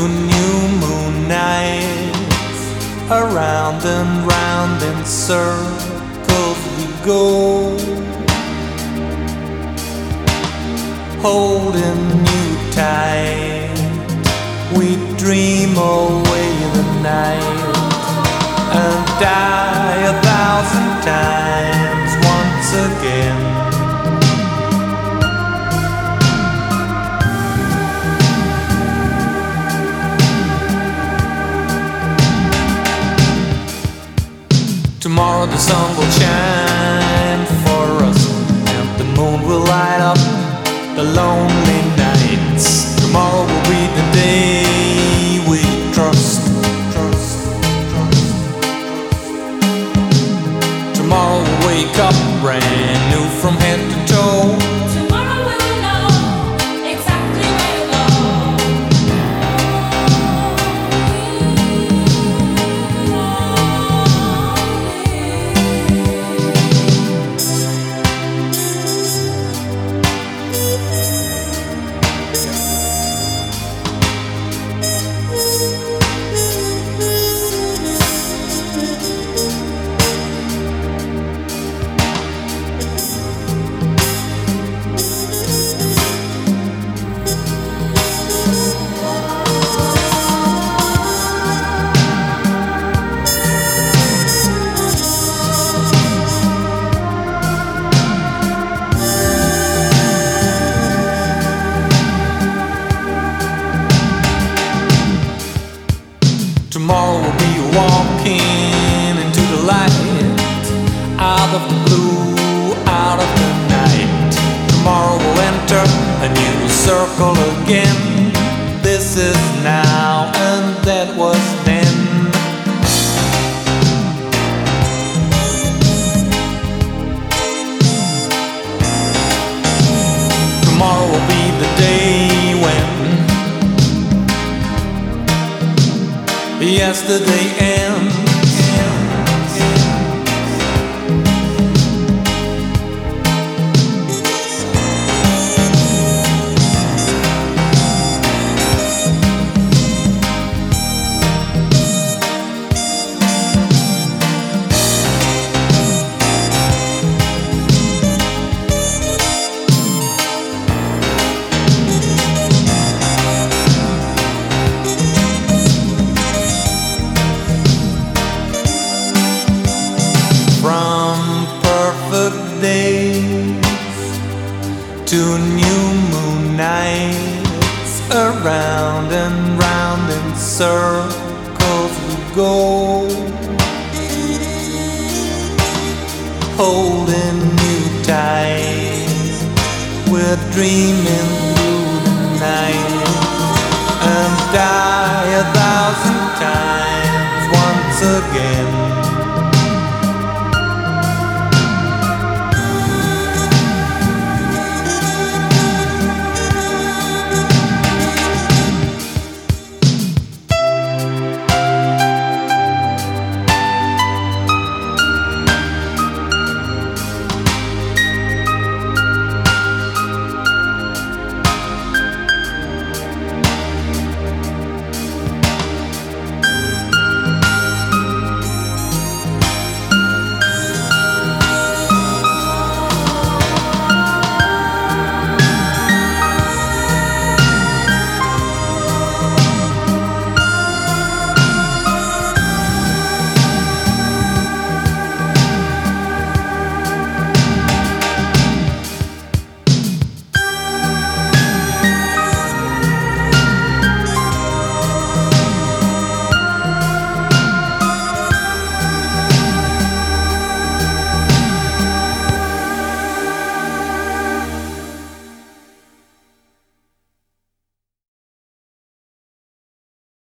new moon nights. Around and round in circles we go, holding you tight. We dream away the night and die 1,000 times once again. Tomorrow the sun will shine for us, and the moon will light up the lonely nights. Tomorrow will be the day we trust. Tomorrow we'll wake up brand new from head to toe. Tomorrow we'll know exactly where to go. Tomorrow we'll be walking into the light, out of the blue, out of the night. Tomorrow we'll enter a new circle again. This is now and that was then. Tomorrow will be the day when yesterday ends. Days to new moon nights, around and round in circles we go, holding you tight. We're dreaming through the night and die